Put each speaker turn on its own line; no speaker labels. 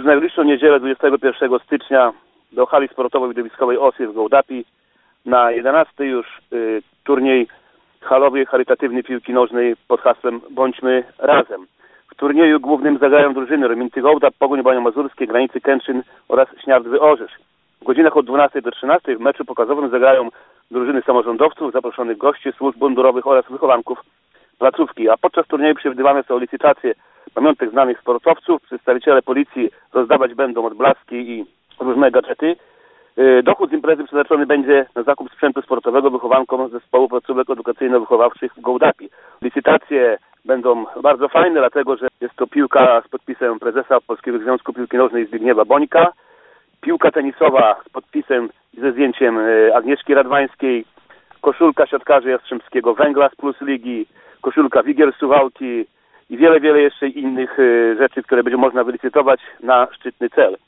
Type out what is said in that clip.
najbliższą niedzielę 21 stycznia do hali sportowo-widowiskowej OSI w Gołdapi na 11 już turniej halowy charytatywny piłki nożnej pod hasłem Bądźmy Razem. W turnieju głównym zagrają drużyny Rominty Gołdap, Pogoń Banjo-Mazurskie, Granicy Kętrzyn oraz Śniardwy Orzysz. W godzinach od 12 do 13 w meczu pokazowym zagrają drużyny samorządowców, zaproszonych gości, służb mundurowych oraz wychowanków placówki. A podczas turnieju przewidywane są licytacje pamiątek znanych sportowców. Przedstawiciele policji rozdawać będą odblaski i różne gadżety. Dochód z imprezy przeznaczony będzie na zakup sprzętu sportowego wychowankom zespołu placówek edukacyjno-wychowawczych w Gołdapi. Licytacje będą bardzo fajne, dlatego że jest to piłka z podpisem prezesa Polskiego Związku Piłki Nożnej Zbigniewa Bońka, piłka tenisowa z podpisem i ze zdjęciem Agnieszki Radwańskiej, koszulka siatkarzy Jastrzębskiego Węgla z Plus Ligi, koszulka Wigier Suwałki i wiele jeszcze innych rzeczy, które będzie można wylicytować na szczytny cel.